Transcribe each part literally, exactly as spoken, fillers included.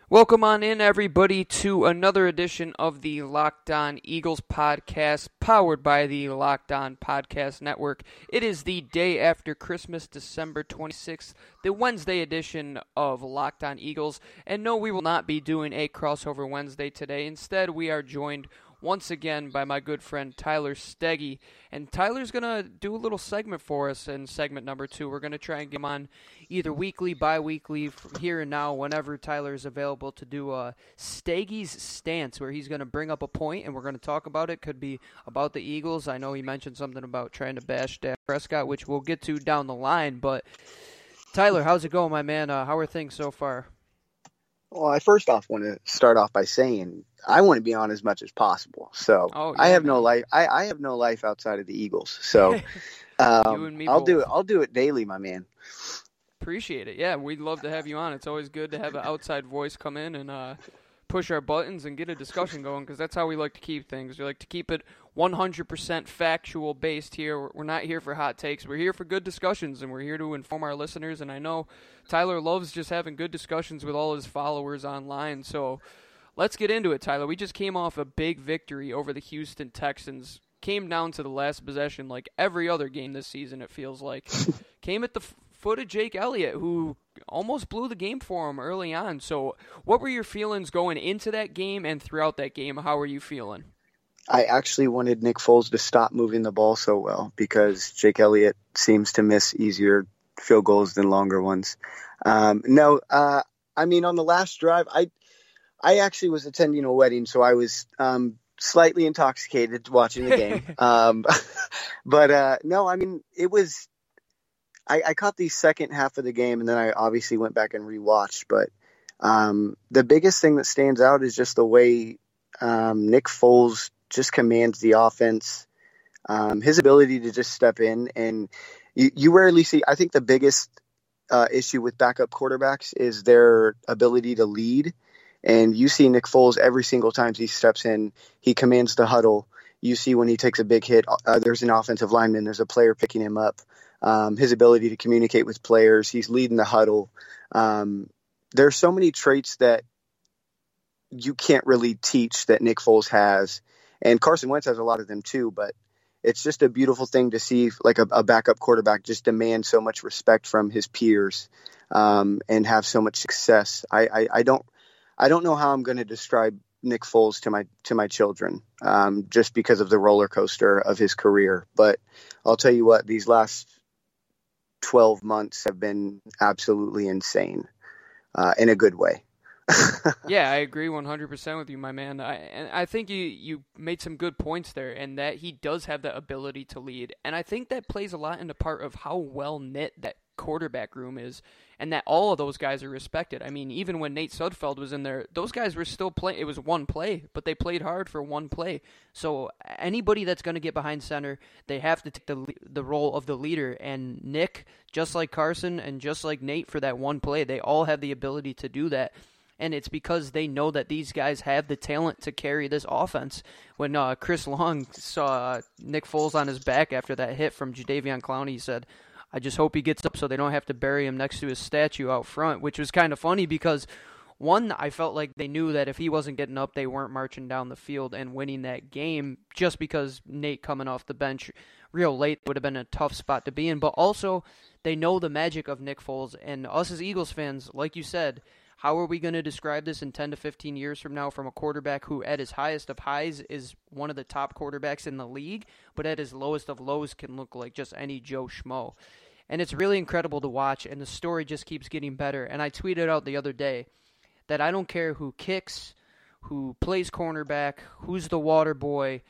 Welcome on in, everybody, to another edition of the Locked On Eagles podcast, powered by the Locked On Podcast Network. It is the day after Christmas, December twenty-sixth, the Wednesday edition of Locked On Eagles. And no, we will not be doing a crossover Wednesday today. Instead, we are joined once again by my good friend Tyler Steggy. And Tyler's going to do a little segment for us in segment number two. We're going to try and get him on either weekly, bi-weekly, from here and now, whenever Tyler is available, to do a Steggy's Stance, where he's going to bring up a point and we're going to talk about it. Could be about the Eagles. I know he mentioned something about trying to bash Dak Prescott, which we'll get to down the line. But Tyler, how's it going, my man? Uh, how are things so far? Well, I first off want to start off by saying I want to be on as much as possible. So oh, yeah, I have man. no life. I, I have no life outside of the Eagles. So um, you and me I'll both. do it. I'll do it daily, my man. Appreciate it. Yeah, we'd love to have you on. It's always good to have an outside voice come in and uh, push our buttons and get a discussion going, because that's how we like to keep things. We like to keep it one hundred percent factual based here. We're not here for hot takes. We're here for good discussions, and we're here to inform our listeners. And I know Tyler loves just having good discussions with all his followers online. So let's get into it, Tyler. We just came off a big victory over the Houston Texans. Came down to the last possession like every other game this season, it feels like. Came at the f- foot of Jake Elliott, who almost blew the game for him early on. So what were your feelings going into that game and throughout that game? How were you feeling? I actually wanted Nick Foles to stop moving the ball so well, because Jake Elliott seems to miss easier field goals than longer ones. Um, no, uh, I mean, on the last drive, I I actually was attending a wedding, so I was um, slightly intoxicated watching the game. um, but uh, no, I mean, it was I, I caught the second half of the game, and then I obviously went back and rewatched. But um, the biggest thing that stands out is just the way um, Nick Foles just commands the offense. Um, his ability to just step in, and you, you rarely see. I think the biggest uh, issue with backup quarterbacks is their ability to lead. And you see Nick Foles every single time he steps in, he commands the huddle. You see when he takes a big hit, uh, there's an offensive lineman, there's a player picking him up. Um, his ability to communicate with players, he's leading the huddle. Um, there's so many traits that you can't really teach that Nick Foles has. And Carson Wentz has a lot of them too, but it's just a beautiful thing to see, like a, a backup quarterback just demand so much respect from his peers um, and have so much success. I, I, I don't I don't know how I'm going to describe Nick Foles to my to my children um, just because of the roller coaster of his career. But I'll tell you what, these last twelve months have been absolutely insane uh, in a good way. Yeah, I agree one hundred percent with you, my man. I and I think you, you made some good points there, and that he does have the ability to lead. And I think that plays a lot into part of how well knit that quarterback room is, and that all of those guys are respected. I mean, even when Nate Sudfeld was in there, those guys were still playing. It was one play, but they played hard for one play. So anybody that's going to get behind center, they have to take the the role of the leader. And Nick, just like Carson and just like Nate for that one play, they all have the ability to do that. And it's because they know that these guys have the talent to carry this offense. When uh, Chris Long saw uh, Nick Foles on his back after that hit from Jadeveon Clowney, he said, I just hope he gets up so they don't have to bury him next to his statue out front, which was kind of funny because, one, I felt like they knew that if he wasn't getting up, they weren't marching down the field and winning that game, just because Nate coming off the bench real late would have been a tough spot to be in. But also, they know the magic of Nick Foles, and us as Eagles fans, like you said, how are we going to describe this in ten to fifteen years from now from a quarterback who at his highest of highs is one of the top quarterbacks in the league, but at his lowest of lows can look like just any Joe Schmo? And it's really incredible to watch, and the story just keeps getting better. And I tweeted out the other day that I don't care who kicks, who plays cornerback, who's the water boy,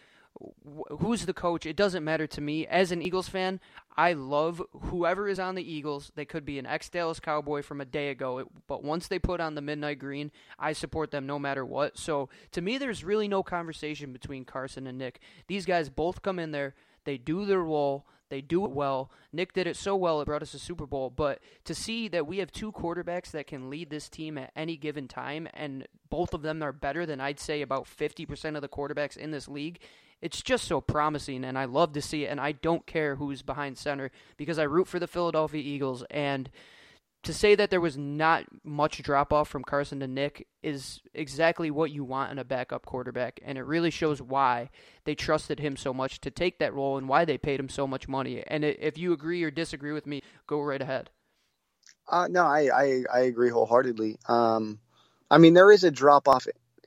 who's the coach. It doesn't matter to me. As an Eagles fan, I love whoever is on the Eagles. They could be an ex-Dallas Cowboy from a day ago, but once they put on the midnight green, I support them no matter what. So to me, there's really no conversation between Carson and Nick. These guys both come in there, they do their role, they do it well. Nick did it so well it brought us a Super Bowl. But to see that we have two quarterbacks that can lead this team at any given time, and both of them are better than I'd say about fifty percent of the quarterbacks in this league, it's just so promising, and I love to see it. And I don't care who's behind center because I root for the Philadelphia Eagles. And to say that there was not much drop-off from Carson to Nick is exactly what you want in a backup quarterback, and it really shows why they trusted him so much to take that role and why they paid him so much money. And if you agree or disagree with me, go right ahead. Uh, no, I, I, I agree wholeheartedly. Um, I mean, there is a drop-off.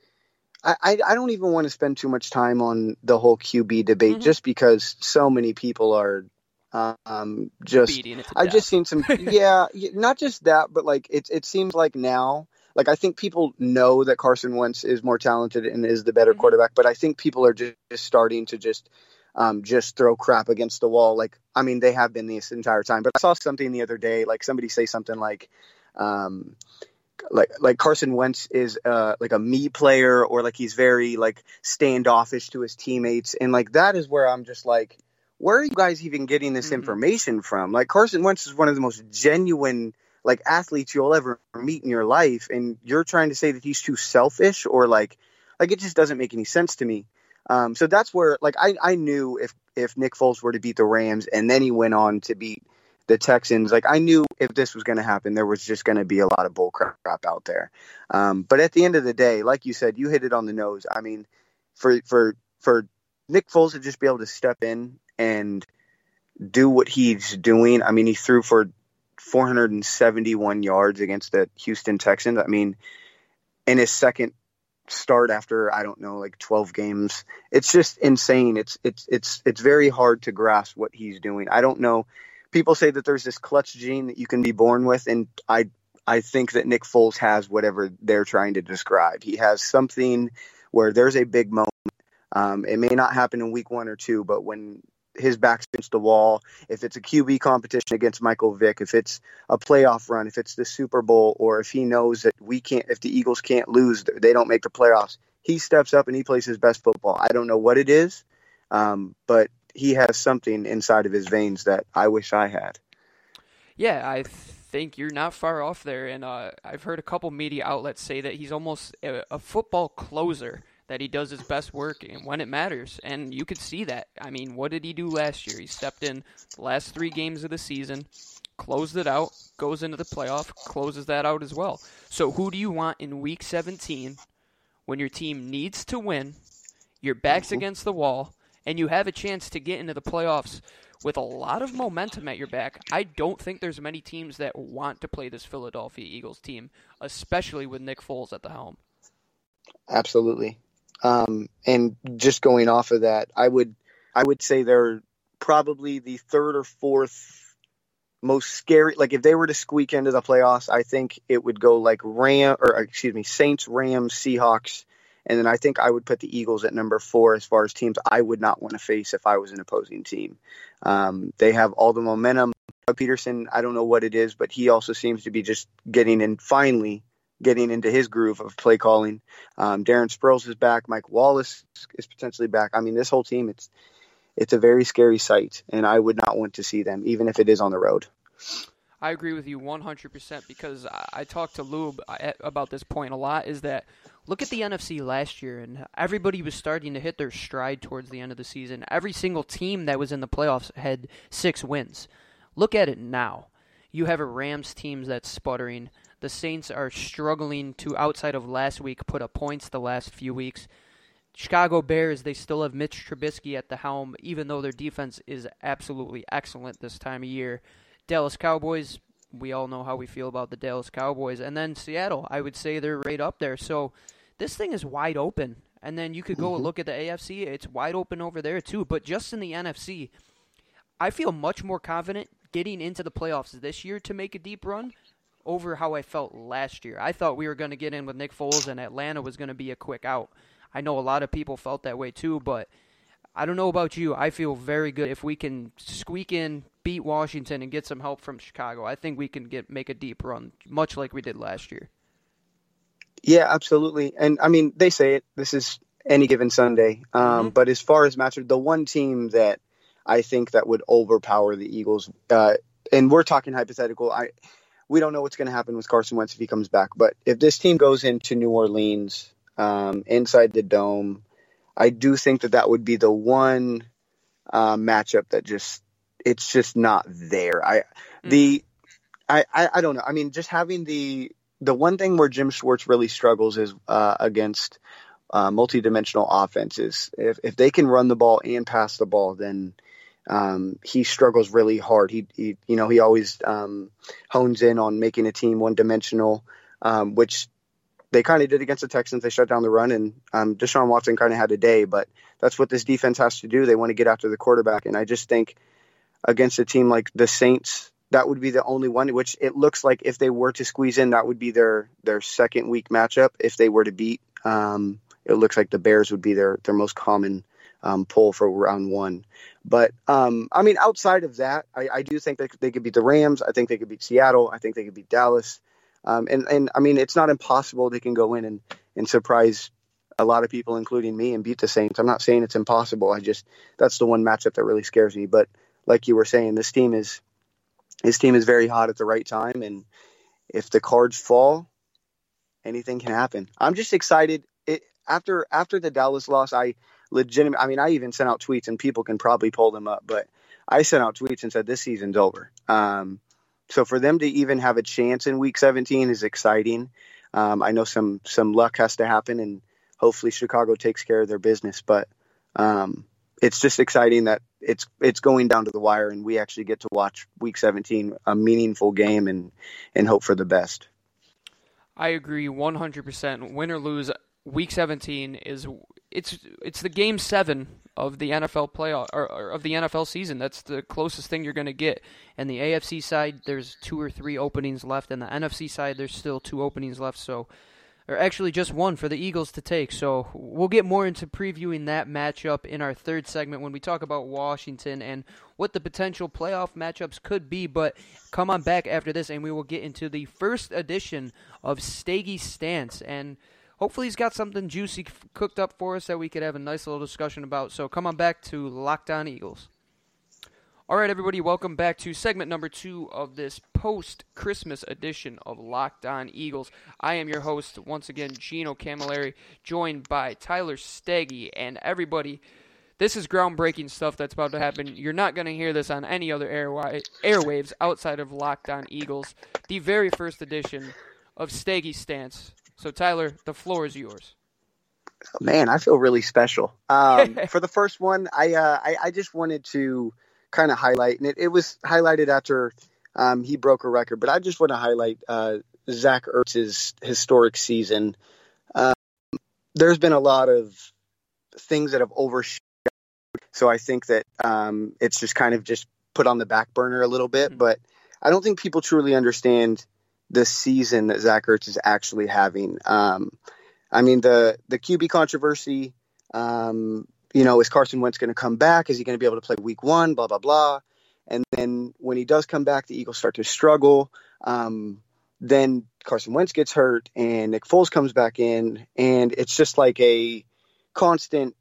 I, I, I don't even want to spend too much time on the whole Q B debate, mm-hmm. just because so many people are um, just – I've just seen some – yeah, not just that, but like it, it seems like now – like I think people know that Carson Wentz is more talented and is the better mm-hmm. quarterback, but I think people are just, just starting to just um, just throw crap against the wall. Like, I mean, they have been this entire time. But I saw something the other day, like somebody say something like, um, like like Carson Wentz is uh, like a me player, or like he's very like standoffish to his teammates, and like that is where I'm just like, where are you guys even getting this mm-hmm. information from? Like Carson Wentz is one of the most genuine like athletes you'll ever meet in your life, and you're trying to say that he's too selfish, or like, like it just doesn't make any sense to me. Um, so that's where, like, I, I knew if, if Nick Foles were to beat the Rams and then he went on to beat the Texans, like I knew if this was going to happen, there was just going to be a lot of bull crap out there. Um, but at the end of the day, like you said, you hit it on the nose. I mean, for, for, for Nick Foles to just be able to step in and do what he's doing. I mean, he threw for four hundred seventy-one yards against the Houston Texans. I mean, in his second start after, I don't know, like twelve games, it's just insane. It's, it's, it's, it's very hard to grasp what he's doing. I don't know. People say that there's this clutch gene that you can be born with. And I, I think that Nick Foles has whatever they're trying to describe. He has something where there's a big moment. Um, it may not happen in week one or two, but when his back's against the wall, if it's a Q B competition against Michael Vick, if it's a playoff run, if it's the Super Bowl, or if he knows that we can't, if the Eagles can't lose, they don't make the playoffs, he steps up and he plays his best football. I don't know what it is, um, but he has something inside of his veins that I wish I had. Yeah, I think you're not far off there. And uh, I've heard a couple media outlets say that he's almost a, a football closer, that he does his best work and when it matters. And you could see that. I mean, what did he do last year? He stepped in the last three games of the season, closed it out, goes into the playoff, closes that out as well. So who do you want in week seventeen when your team needs to win, your back's against the wall, and you have a chance to get into the playoffs with a lot of momentum at your back? I don't think there's many teams that want to play this Philadelphia Eagles team, especially with Nick Foles at the helm. Absolutely. Um, and just going off of that, I would, I would say they're probably the third or fourth most scary. Like if they were to squeak into the playoffs, I think it would go like Ram or excuse me, Saints, Rams, Seahawks. And then I think I would put the Eagles at number four as far as teams I would not want to face if I was an opposing team. Um, they have all the momentum. Peterson, I don't know what it is, but he also seems to be just getting in finally getting into his groove of play calling. Um, Darren Sproles is back. Mike Wallace is potentially back. I mean, this whole team, it's it's a very scary sight, and I would not want to see them, even if it is on the road. I agree with you one hundred percent because I talked to Lube about this point a lot, is that look at the N F C last year, and everybody was starting to hit their stride towards the end of the season. Every single team that was in the playoffs had six wins. Look at it now. You have a Rams team that's sputtering. The Saints are struggling to, outside of last week, put up points the last few weeks. Chicago Bears, they still have Mitch Trubisky at the helm, even though their defense is absolutely excellent this time of year. Dallas Cowboys, we all know how we feel about the Dallas Cowboys. And then Seattle, I would say they're right up there. So this thing is wide open. And then you could go and look at the A F C. It's wide open over there too. But just in the N F C, I feel much more confident getting into the playoffs this year to make a deep run over how I felt last year. I thought we were going to get in with Nick Foles and Atlanta was going to be a quick out. I know a lot of people felt that way too, but I don't know about you. I feel very good if we can squeak in, beat Washington, and get some help from Chicago. I think we can get make a deep run, much like we did last year. Yeah, absolutely. And, I mean, they say it. This is any given Sunday. Um, mm-hmm. But as far as matchup, the one team that I think that would overpower the Eagles, uh, and we're talking hypothetical, I – we don't know what's going to happen with Carson Wentz if he comes back. But if this team goes into New Orleans, um, inside the Dome, I do think that that would be the one uh, matchup that just, it's just not there. I, mm. the, I, I, I don't know. I mean, just having the the one thing where Jim Schwartz really struggles is uh, against uh, multidimensional offenses. If if they can run the ball and pass the ball, then um, he struggles really hard. He, he you know he always um, hones in on making a team one dimensional, um, which they kind of did against the Texans. They shut down the run, and um, Deshaun Watson kind of had a day. But that's what this defense has to do. They want to get after the quarterback, and I just think against a team like the Saints, that would be the only one, which it looks like if they were to squeeze in, that would be their, their second week matchup. If they were to beat, um, it looks like the Bears would be their, their most common um, pull for round one. But, um, I mean, outside of that, I, I do think that they could beat the Rams. I think they could beat Seattle. I think they could beat Dallas. Um, and, and, I mean, it's not impossible they can go in and, and surprise a lot of people, including me, and beat the Saints. I'm not saying it's impossible. I just, that's the one matchup that really scares me. But like you were saying, this team is, His team is very hot at the right time, and if the cards fall, anything can happen. I'm just excited. It, after after the Dallas loss, I legitimate. I mean, I even sent out tweets, and people can probably pull them up, but I sent out tweets and said this season's over. Um, so for them to even have a chance in Week seventeen is exciting. Um, I know some some luck has to happen, and hopefully Chicago takes care of their business, but um, it's just exciting that it's it's going down to the wire, and we actually get to watch Week seventeen, a meaningful game, and and hope for the best. I agree one hundred percent. Win or lose, Week seventeen is it's it's the game seven of the N F L playoff or, or of the N F L season. That's the closest thing you're going to get. And the A F C side, there's two or three openings left, and the N F C side, there's still two openings left. So. Or actually just one for the Eagles to take. So we'll get more into previewing that matchup in our third segment when we talk about Washington and what the potential playoff matchups could be. But come on back after this, and we will get into the first edition of Stagey's Stance. And hopefully he's got something juicy cooked up for us that we could have a nice little discussion about. So come on back to Locked On Eagles. All right, everybody, welcome back to segment number two of this post-Christmas edition of Locked On Eagles. I am your host, once again, Gino Camilleri, joined by Tyler Stagey, and everybody, this is groundbreaking stuff that's about to happen. You're not going to hear this on any other airwi- airwaves outside of Locked On Eagles, the very first edition of Stagey's Stance. So, Tyler, the floor is yours. Man, I feel really special. Um, for the first one, I, uh, I I just wanted to kind of highlight, and it, it was highlighted after um, he broke a record, but I just want to highlight uh, Zach Ertz's historic season. Um, there's been a lot of things that have overshadowed, so I think that um, it's just kind of just put on the back burner a little bit, mm-hmm. but I don't think people truly understand the season that Zach Ertz is actually having. Um, I mean, the, the Q B controversy, um, you know, is Carson Wentz going to come back? Is he going to be able to play week one? Blah, blah, blah. And then when he does come back, the Eagles start to struggle. Um, then Carson Wentz gets hurt and Nick Foles comes back in. And it's just like a constant.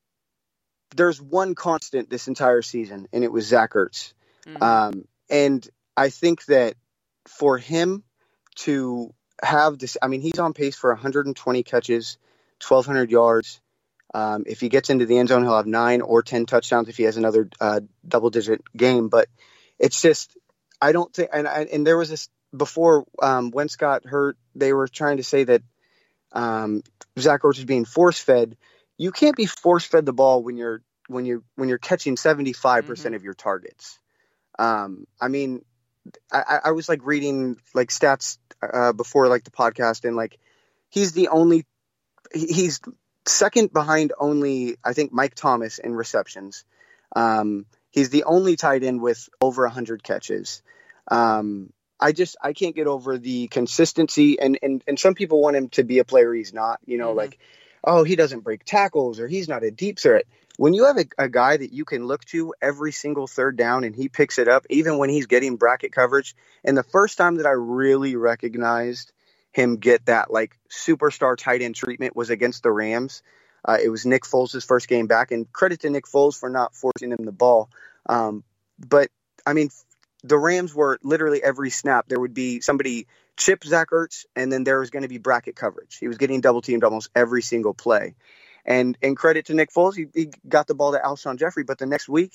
There's one constant this entire season, and it was Zach Ertz. Mm-hmm. Um, and I think that for him to have this, I mean, he's on pace for one hundred twenty catches, twelve hundred yards. Um, if he gets into the end zone, he'll have nine or ten touchdowns if he has another uh, double-digit game. But it's just, I don't think, and and there was this before um, Wentz got hurt, they were trying to say that um, Zach Ertz is being force-fed. You can't be force-fed the ball when you're when you when you're catching seventy-five percent mm-hmm. of your targets. Um, I mean, I, I was like reading like stats uh, before like the podcast, and like he's the only he's. second behind only, I think, Mike Thomas in receptions. Um, he's the only tight end with over one hundred catches. Um, I just I can't get over the consistency, and, and, and some people want him to be a player he's not. You know, mm-hmm. like, oh, he doesn't break tackles, or he's not a deep threat. When you have a, a guy that you can look to every single third down and he picks it up, even when he's getting bracket coverage, and the first time that I really recognized him get that like superstar tight end treatment was against the Rams. Uh, it was Nick Foles' first game back, and credit to Nick Foles for not forcing him the ball. Um, but I mean, the Rams were literally every snap there would be somebody chip Zach Ertz, and then there was going to be bracket coverage. He was getting double teamed almost every single play. And and credit to Nick Foles, he, he got the ball to Alshon Jeffrey. But the next week,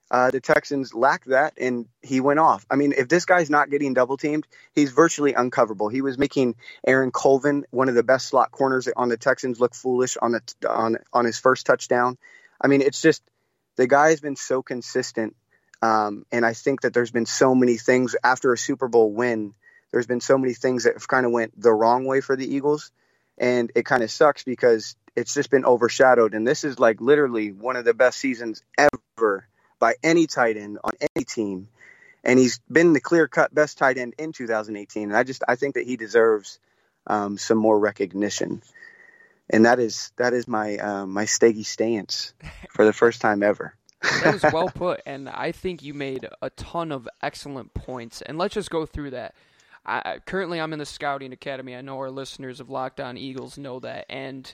Uh, the Texans lacked that, and he went off. I mean, if this guy's not getting double teamed, he's virtually uncoverable. He was making Aaron Colvin, one of the best slot corners on the Texans, look foolish on the on on his first touchdown. I mean, it's just the guy has been so consistent, um, and I think that there's been so many things after a Super Bowl win. There's been so many things that have kind of went the wrong way for the Eagles, and it kind of sucks because it's just been overshadowed. And this is like literally one of the best seasons ever by any tight end on any team. And he's been the clear-cut best tight end in two thousand eighteen. And I just I think that he deserves um, some more recognition. And that is that is my uh, my Steggy stance for the first time ever. That was well put, and I think you made a ton of excellent points. And let's just go through that. I, currently, I'm in the Scouting Academy. I know our listeners of Locked On Eagles know that. And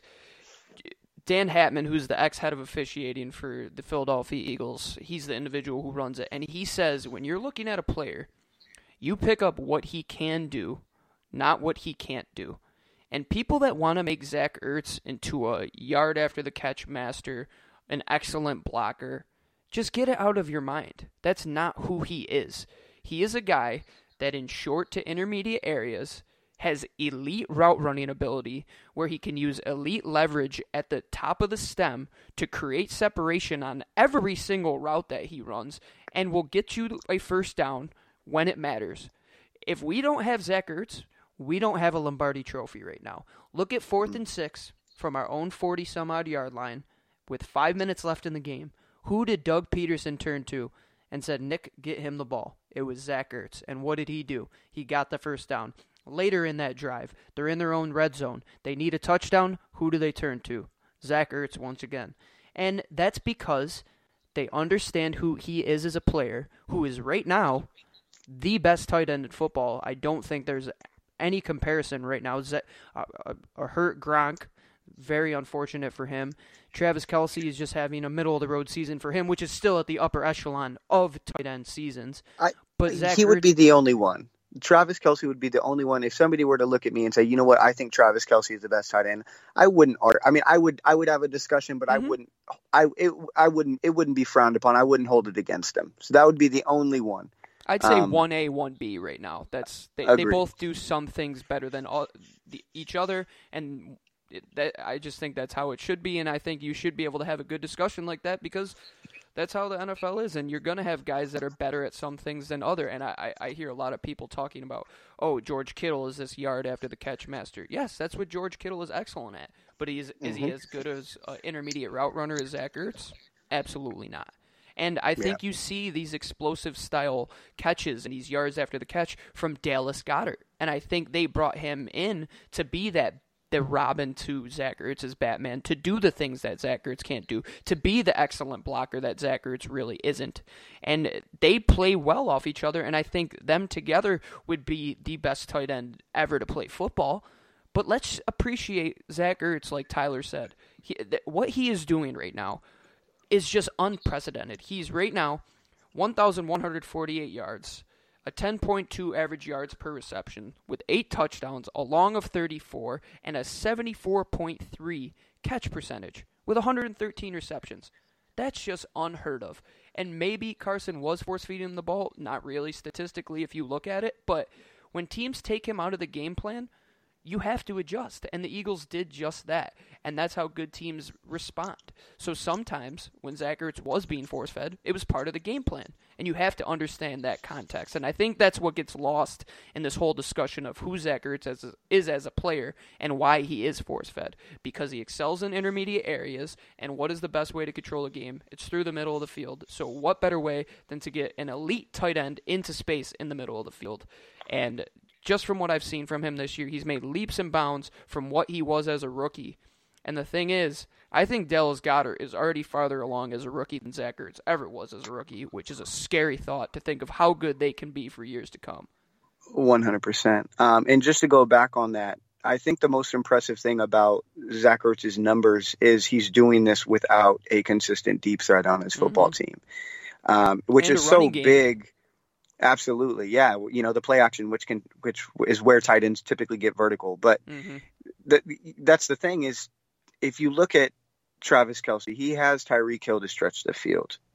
Dan Hatman, who's the ex-head of officiating for the Philadelphia Eagles, he's the individual who runs it. And he says when you're looking at a player, you pick up what he can do, not what he can't do. And people that want to make Zach Ertz into a yard-after-the-catch master, an excellent blocker, just get it out of your mind. That's not who he is. He is a guy that in short to intermediate areas has elite route running ability where he can use elite leverage at the top of the stem to create separation on every single route that he runs and will get you a first down when it matters. If we don't have Zach Ertz, we don't have a Lombardi trophy right now. Look at fourth and six from our own forty-some-odd yard line with five minutes left in the game. Who did Doug Peterson turn to and said, Nick, get him the ball? It was Zach Ertz. And what did he do? He got the first down. Later in that drive, they're in their own red zone. They need a touchdown. Who do they turn to? Zach Ertz once again. And that's because they understand who he is as a player, who is right now the best tight end in football. I don't think there's any comparison right now. A, a, a hurt Gronk, very unfortunate for him. Travis Kelce is just having a middle-of-the-road season for him, which is still at the upper echelon of tight end seasons. I, but Zach he Ertz, would be the only one. Travis Kelce would be the only one. If somebody were to look at me and say, you know what, I think Travis Kelce is the best tight end, I wouldn't. I mean, I would. I would have a discussion, but mm-hmm. I wouldn't. I it, I wouldn't. It wouldn't be frowned upon. I wouldn't hold it against him. So that would be the only one. I'd say um, one A, one B right now. That's they, they both do some things better than all, the, each other, and it, that, I just think that's how it should be. And I think you should be able to have a good discussion like that because that's how the N F L is, and you're going to have guys that are better at some things than other. And I, I hear a lot of people talking about, oh, George Kittle is this yard after the catch master. Yes, that's what George Kittle is excellent at. But he is, mm-hmm. is he as good as an intermediate route runner as Zach Ertz? Absolutely not. And I think yeah. you see these explosive style catches and these yards after the catch from Dallas Goedert. And I think they brought him in to be that the Robin to Zach Ertz's Batman, to do the things that Zach Ertz can't do, to be the excellent blocker that Zach Ertz really isn't. And they play well off each other, and I think them together would be the best tight end ever to play football. But let's appreciate Zach Ertz, like Tyler said. He, th- what he is doing right now is just unprecedented. He's right now one thousand one hundred forty-eight yards, a ten point two average yards per reception, with eight touchdowns, a long of thirty-four, and a seventy-four point three catch percentage with one hundred thirteen receptions. That's just unheard of. And maybe Carson was force-feeding him the ball. Not really statistically if you look at it. But when teams take him out of the game plan, you have to adjust, and the Eagles did just that, and that's how good teams respond. So sometimes, when Zach Ertz was being force-fed, it was part of the game plan, and you have to understand that context, and I think that's what gets lost in this whole discussion of who Zach Ertz as a, is as a player and why he is force-fed, because he excels in intermediate areas, and what is the best way to control a game? It's through the middle of the field, so what better way than to get an elite tight end into space in the middle of the field? And just from what I've seen from him this year, he's made leaps and bounds from what he was as a rookie. And the thing is, I think Dallas Goedert is already farther along as a rookie than Zach Ertz ever was as a rookie, which is a scary thought to think of how good they can be for years to come. one hundred percent. Um, and just to go back on that, I think the most impressive thing about Zach Ertz's numbers is he's doing this without a consistent deep threat on his football mm-hmm. team, um, which and is so game. big. Absolutely, yeah. You know, the play action, which can, which is where tight ends typically get vertical. But mm-hmm. the, that's the thing is, if you look at Travis Kelce, he has Tyreek Hill to stretch the field.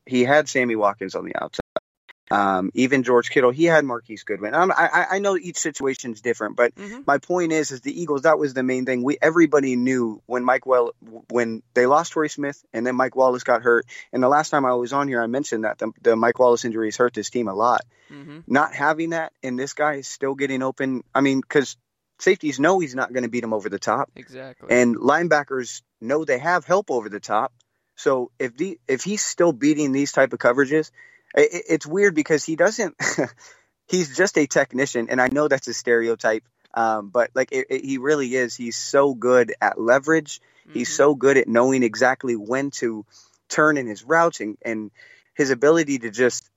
he had Sammy Watkins on the outside. Um, even George Kittle, he had Marquise Goodwin. Um, I, I know each situation is different, but mm-hmm. my point is, is the Eagles, that was the main thing. We everybody knew when Mike Well when they lost Torrey Smith and then Mike Wallace got hurt. And the last time I was on here, I mentioned that the, the Mike Wallace injuries hurt this team a lot. Mm-hmm. Not having that, and this guy is still getting open. I mean, because safeties know he's not going to beat him over the top. Exactly. And linebackers know they have help over the top. So if the if he's still beating these type of coverages, it's weird because he doesn't – he's just a technician, and I know that's a stereotype, um, but, like, it, it, he really is. He's so good at leverage. Mm-hmm. He's so good at knowing exactly when to turn in his routes, and, and his ability to just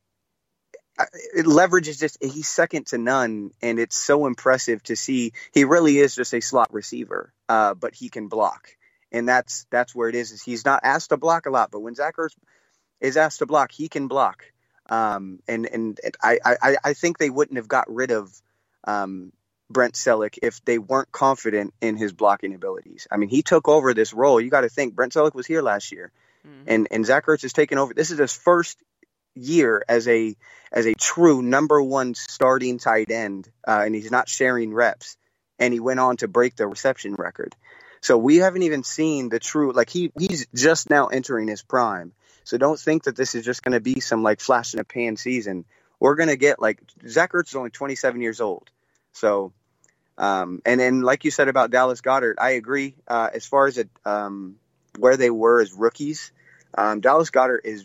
– leverage is just – he's second to none, and it's so impressive to see. He really is just a slot receiver, uh, but he can block, and that's that's where it is. is he's not asked to block a lot, but when Zach Ertz is asked to block, he can block. Um, and, and I, I, I think they wouldn't have got rid of um, Brent Selleck if they weren't confident in his blocking abilities. I mean, he took over this role. You got to think Brent Selleck was here last year, mm-hmm. and, and Zach Ertz has taken over. This is his first year as a as a true number one starting tight end, uh, and he's not sharing reps. And he went on to break the reception record. So we haven't even seen the true, like he he's just now entering his prime. So don't think that this is just going to be some like flash in a pan season. We're going to get like Zach Ertz is only twenty-seven years old. So, um, and then like you said about Dallas Goedert, I agree. Uh, as far as it, um, where they were as rookies, um, Dallas Goedert is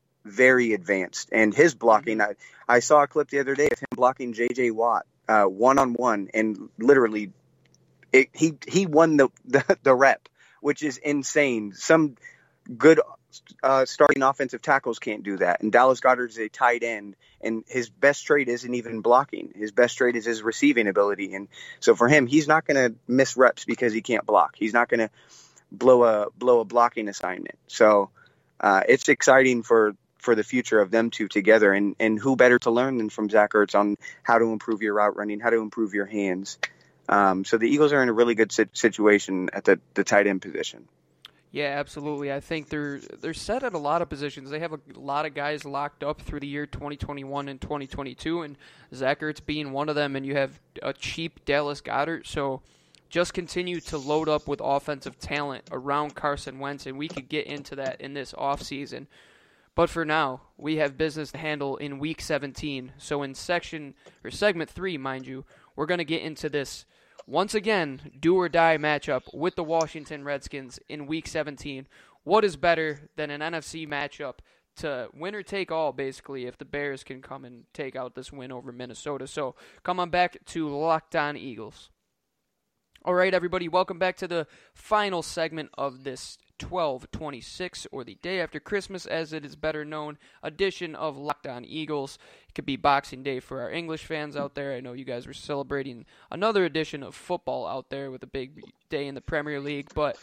very advanced, and his blocking. I, I saw a clip the other day of him blocking J J Watt uh, one on one, and literally, it, he he won the, the the rep, which is insane. Some good. Uh, starting offensive tackles can't do that. And Dallas Goedert is a tight end, and his best trait isn't even blocking. His best trait is his receiving ability. And so for him, he's not going to miss reps because he can't block. He's not going to blow a blow a blocking assignment. So uh, it's exciting for, for the future of them two together. And, and who better to learn than from Zach Ertz on how to improve your route running, how to improve your hands. Um, so the Eagles are in a really good situation at the, the tight end position. Yeah, absolutely. I think they're they're set at a lot of positions. They have a lot of guys locked up through the year twenty twenty-one and twenty twenty-two, and Zach Ertz being one of them, and you have a cheap Dallas Goedert. So just continue to load up with offensive talent around Carson Wentz, and we could get into that in this offseason. But for now, we have business to handle in Week seventeen. So in section or segment three, mind you, we're going to get into this once again, do-or-die matchup with the Washington Redskins in Week seventeen. What is better than an N F C matchup to win or take all, basically, if the Bears can come and take out this win over Minnesota? So come on back to Locked On Eagles. All right, everybody, welcome back to the final segment of this twelve twenty-six, or the day after Christmas, as it is better known, edition of Locked On Eagles. It could be Boxing Day for our English fans out there. I know you guys were celebrating another edition of football out there with a big day in the Premier League, but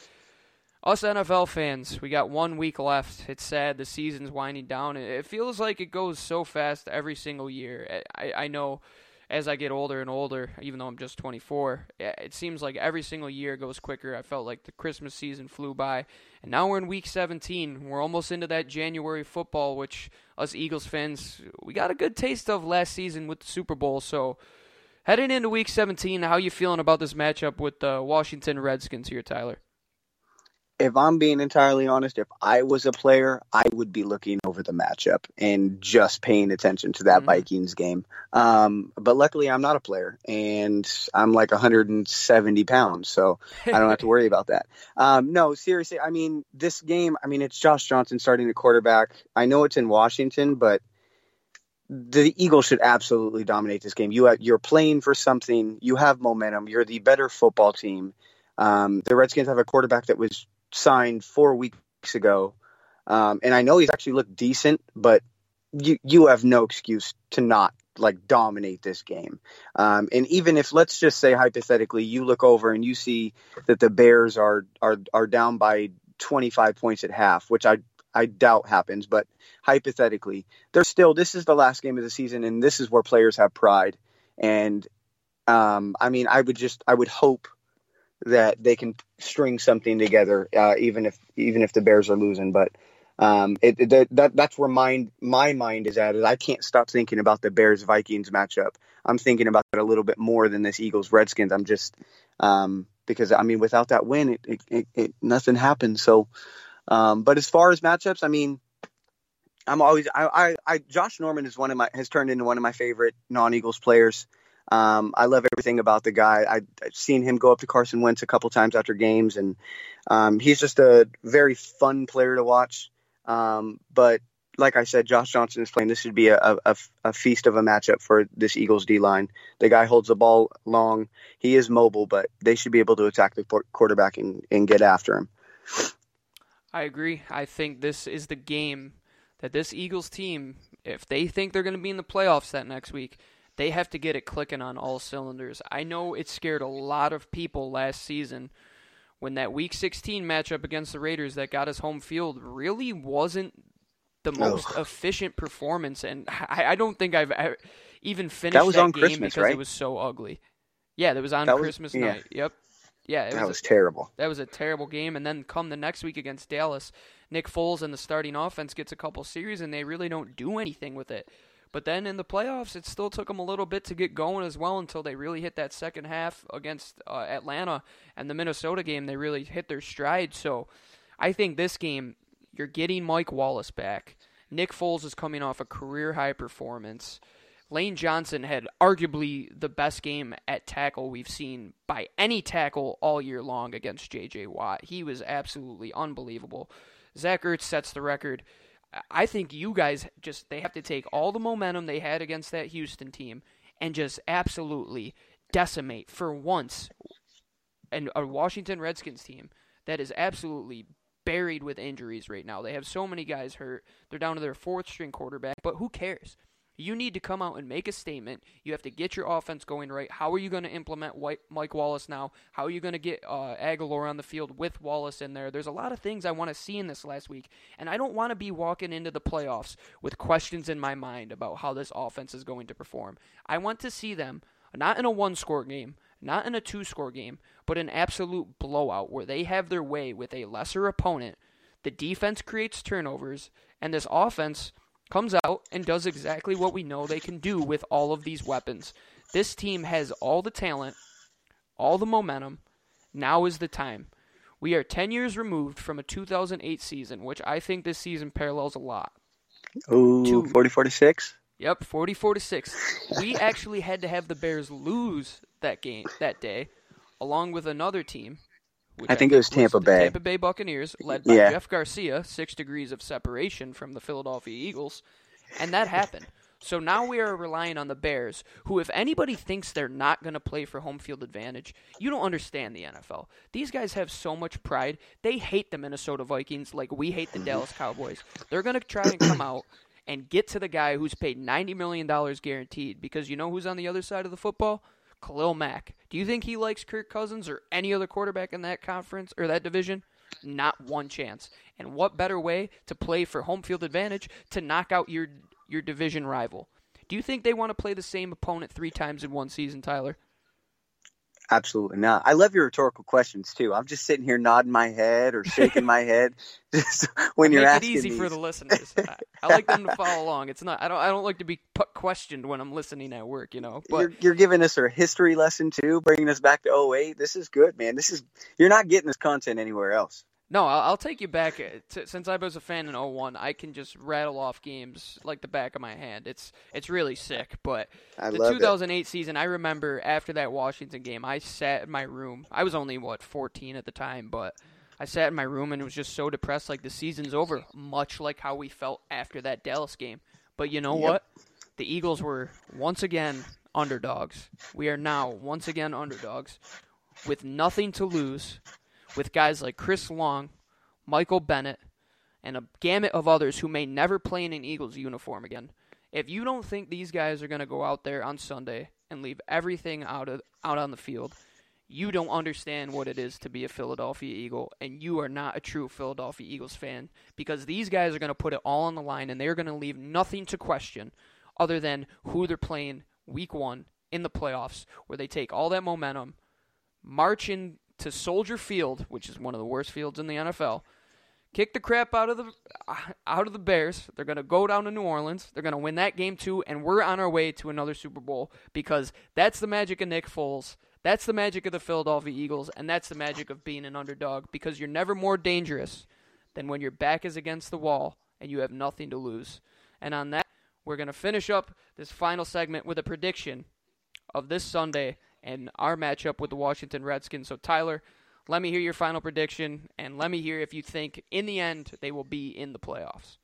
us N F L fans, we got one week left. It's sad. The season's winding down. It feels like it goes so fast every single year. I, I know as I get older and older, even though I'm just twenty-four, it seems like every single year goes quicker. I felt like the Christmas season flew by, and now we're in Week seventeen. We're almost into that January football, which us Eagles fans, we got a good taste of last season with the Super Bowl. So heading into Week seventeen, how you feeling about this matchup with the Washington Redskins here, Tyler? If I'm being entirely honest, if I was a player, I would be looking over the matchup and just paying attention to that mm-hmm. Vikings game. Um, but luckily, I'm not a player, and I'm like one hundred seventy pounds, so I don't have to worry about that. Um, no, seriously, I mean, this game, I mean, it's Josh Johnson starting at quarterback. I know it's in Washington, but the Eagles should absolutely dominate this game. You have, you're playing for something. You have momentum. You're the better football team. Um, the Redskins have a quarterback that was signed four weeks ago. Um, and I know he's actually looked decent, but you, you have no excuse to not like dominate this game. Um, and even if, let's just say hypothetically, you look over and you see that the Bears are, are, are down by twenty-five points at half, which I, I doubt happens, but hypothetically, they're still, this is the last game of the season, and this is where players have pride. And um, I mean, I would just, I would hope that they can string something together, uh, even if even if the Bears are losing. But Um, it, it that that's where mind my mind is at. Is I can't stop thinking about the Bears Vikings matchup. I'm thinking about it a little bit more than this Eagles Redskins. I'm just um, because I mean, without that win, it, it, it, it nothing happened. So, um, but as far as matchups, I mean, I'm always I, I, I Josh Norman is one of my has turned into one of my favorite non-Eagles players. Um, I love everything about the guy. I, I've seen him go up to Carson Wentz a couple times after games, and um, he's just a very fun player to watch. Um, but like I said, Josh Johnson is playing. This should be a, a, a feast of a matchup for this Eagles D-line. The guy holds the ball long. He is mobile, but they should be able to attack the quarterback and, and get after him. I agree. I think this is the game that this Eagles team, if they think they're going to be in the playoffs that next week, they have to get it clicking on all cylinders. I know it scared a lot of people last season when that Week sixteen matchup against the Raiders that got us home field really wasn't the most oh. efficient performance. And I, I don't think I've ever even finished that, was that on game Christmas, because right? it was so ugly. Yeah, that was on that Christmas was, night. Yeah. Yep. Yeah, it that was, was a, terrible. That was a terrible game. And then come the next week against Dallas, Nick Foles and the starting offense gets a couple series, and they really don't do anything with it. But then in the playoffs, it still took them a little bit to get going as well until they really hit that second half against uh, Atlanta and the Minnesota game. They really hit their stride. So I think this game, you're getting Mike Wallace back. Nick Foles is coming off a career-high performance. Lane Johnson had arguably the best game at tackle we've seen by any tackle all year long against J J. Watt. He was absolutely unbelievable. Zach Ertz sets the record. I think you guys just, they have to take all the momentum they had against that Houston team and just absolutely decimate for once and a Washington Redskins team that is absolutely buried with injuries right now. They have so many guys hurt. They're down to their fourth string quarterback, but who cares? You need to come out and make a statement. You have to get your offense going right. How are you going to implement White, Mike Wallace now? How are you going to get uh, Aguilar on the field with Wallace in there? There's a lot of things I want to see in this last week, and I don't want to be walking into the playoffs with questions in my mind about how this offense is going to perform. I want to see them, not in a one-score game, not in a two-score game, but an absolute blowout where they have their way with a lesser opponent. The defense creates turnovers, and this offense comes out and does exactly what we know they can do with all of these weapons. This team has all the talent, all the momentum. Now is the time. We are ten years removed from a two thousand eight season, which I think this season parallels a lot. Ooh, forty forty-six? Yep, forty forty-six. We actually had to have the Bears lose that game that day, along with another team. I, I think it was Tampa Bay. Tampa Bay Buccaneers, led by yeah. Jeff Garcia, six degrees of separation from the Philadelphia Eagles, and that happened. So now we are relying on the Bears, who if anybody thinks they're not going to play for home field advantage, you don't understand the N F L. These guys have so much pride. They hate the Minnesota Vikings like we hate the Dallas Cowboys. They're going to try and come out and get to the guy who's paid ninety million dollars guaranteed, because you know who's on the other side of the football? Khalil Mack. Do you think he likes Kirk Cousins or any other quarterback in that conference or that division? Not one chance. And what better way to play for home field advantage to knock out your your division rival? Do you think they want to play the same opponent three times in one season, Tyler? Absolutely not. I love your rhetorical questions too. I'm just sitting here nodding my head or shaking my head just when you're asking. Make it easy these. for the listeners. I, I like them to follow along. It's not. I don't. I don't like to be questioned when I'm listening at work. You know. But you're, you're giving us a history lesson too, bringing us back to oh eight. This is good, man. This is. You're not getting this content anywhere else. No, I'll, I'll take you back. To, since I was a fan in oh one, I can just rattle off games like the back of my hand. It's it's really sick. But I the love two thousand eight it. season, I remember after that Washington game, I sat in my room. I was only, what, fourteen at the time, but I sat in my room and was just so depressed like the season's over, much like how we felt after that Dallas game. But you know yep. what? The Eagles were once again underdogs. We are now once again underdogs with nothing to lose, with guys like Chris Long, Michael Bennett, and a gamut of others who may never play in an Eagles uniform again. If you don't think these guys are going to go out there on Sunday and leave everything out of out on the field, you don't understand what it is to be a Philadelphia Eagle, and you are not a true Philadelphia Eagles fan, because these guys are going to put it all on the line, and they're going to leave nothing to question other than who they're playing week one in the playoffs, where they take all that momentum, march in to Soldier Field, which is one of the worst fields in the N F L, kick the crap out of the out of the Bears. They're going to go down to New Orleans. They're going to win that game too, and we're on our way to another Super Bowl because that's the magic of Nick Foles. That's the magic of the Philadelphia Eagles, and that's the magic of being an underdog because you're never more dangerous than when your back is against the wall and you have nothing to lose. And on that, we're going to finish up this final segment with a prediction of this Sunday and our matchup with the Washington Redskins. So, Tyler, let me hear your final prediction, and let me hear if you think, in the end, they will be in the playoffs.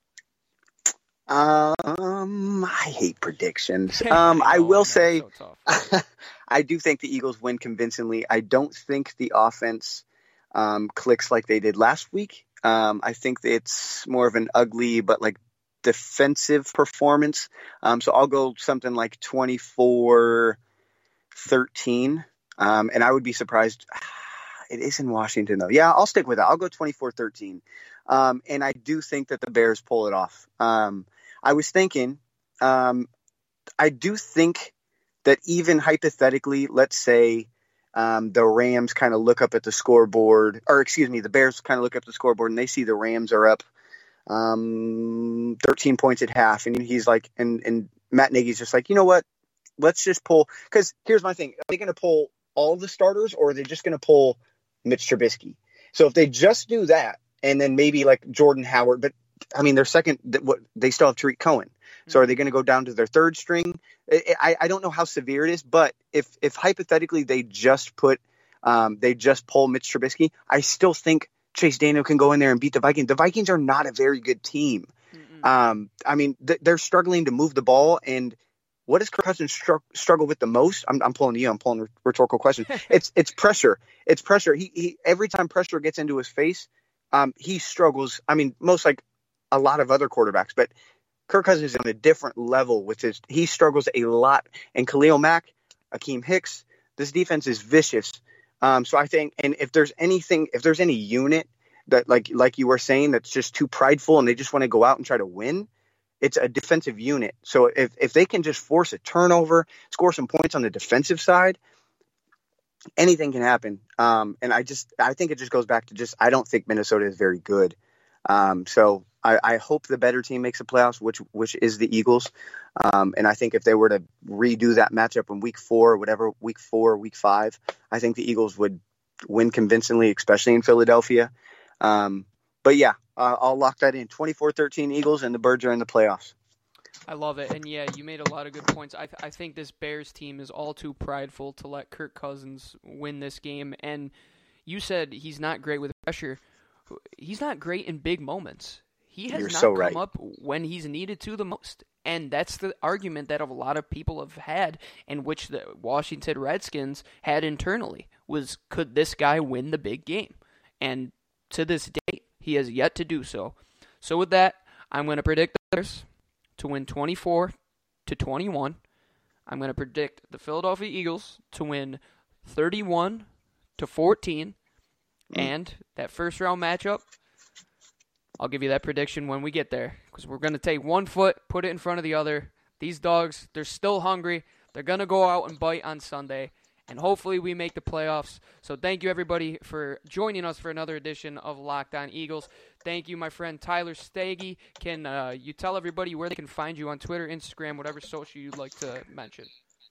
Um, I hate predictions. Um, I, know, I will I say, so I do think the Eagles win convincingly. I don't think the offense um, clicks like they did last week. Um, I think it's more of an ugly, but like defensive performance. Um, so I'll go something like twenty-four thirteen. Um, and I would be surprised. It is in Washington, though. Yeah, I'll stick with that. I'll go twenty-four thirteen. Um, and I do think that the Bears pull it off. Um, I was thinking, um, I do think that even hypothetically, let's say um, the Rams kind of look up at the scoreboard, or excuse me, the Bears kind of look up at the scoreboard and they see the Rams are up um, thirteen points at half. And he's like, and, and Matt Nagy's just like, you know what? Let's just pull. Because here's my thing. Are they going to pull all the starters, or are they just going to pull Mitch Trubisky? So if they just do that, and then maybe like Jordan Howard, but I mean, their second, what they still have Tariq Cohen. So are they going to go down to their third string? I, I don't know how severe it is, but if, if hypothetically they just put, um, they just pull Mitch Trubisky, I still think Chase Daniel can go in there and beat the Vikings. The Vikings are not a very good team. Mm-mm. Um, I mean, th- they're struggling to move the ball, and what does Kirk Cousins str- struggle with the most? I'm, I'm pulling to you. I'm pulling a rhetorical question. It's it's pressure. It's pressure. He he. Every time pressure gets into his face, um, he struggles. I mean, most like a lot of other quarterbacks, but Kirk Cousins is on a different level with his. He struggles a lot. And Khalil Mack, Akeem Hicks, this defense is vicious. Um, so I think, and if there's anything, if there's any unit that like like you were saying that's just too prideful and they just want to go out and try to win, it's a defensive unit. So if, if they can just force a turnover, score some points on the defensive side, anything can happen. Um, and I just, I think it just goes back to just, I don't think Minnesota is very good. Um, so I, I hope the better team makes the playoffs, which, which is the Eagles. Um, and I think if they were to redo that matchup in week four, or whatever, week four, week five, I think the Eagles would win convincingly, especially in Philadelphia. Um, but yeah, Uh, I'll lock that in. twenty-four thirteen Eagles, and the Birds are in the playoffs. I love it. And, yeah, you made a lot of good points. I, th- I think this Bears team is all too prideful to let Kirk Cousins win this game. And you said he's not great with pressure. He's not great in big moments. He has You're not so come right. up when he's needed to the most. And that's the argument that a lot of people have had, and which the Washington Redskins had internally, was could this guy win the big game? And to this date, he has yet to do so. So with that, I'm going to predict the Bears to win twenty-four to twenty-one. I'm going to predict the Philadelphia Eagles to win thirty-one to fourteen. Mm. And that first round matchup, I'll give you that prediction when we get there, because we're going to take one foot, put it in front of the other. These dogs, they're still hungry. They're going to go out and bite on Sunday. And hopefully we make the playoffs. So thank you, everybody, for joining us for another edition of Locked On Eagles. Thank you, my friend Tyler Staggy. Can uh, you tell everybody where they can find you on Twitter, Instagram, whatever social you'd like to mention?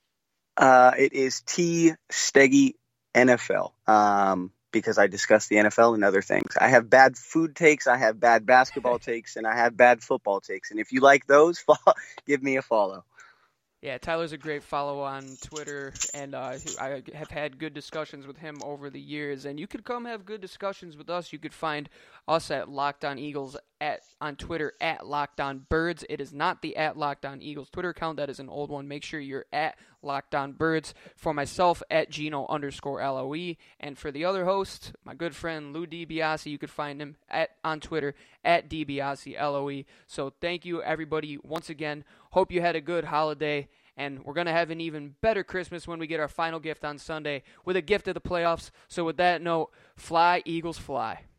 Uh, it is T Staggy N F L, um, because I discuss the N F L and other things. I have bad food takes, I have bad basketball takes, and I have bad football takes. And if you like those, follow, give me a follow. Yeah, Tyler's a great follow on Twitter, and uh, I have had good discussions with him over the years. And you could come have good discussions with us. You could find us at Locked On Eagles at on Twitter at Locked On Birds. It is not the at Locked On Eagles Twitter account. That is an old one. Make sure you're at Locked On Birds. For myself, at Gino underscore L O E. And for the other host, my good friend Lou DiBiase, you could find him at on Twitter at DiBiase L O E. So thank you, everybody, once again. Hope you had a good holiday. And we're going to have an even better Christmas when we get our final gift on Sunday with a gift of the playoffs. So with that note, fly, Eagles, fly.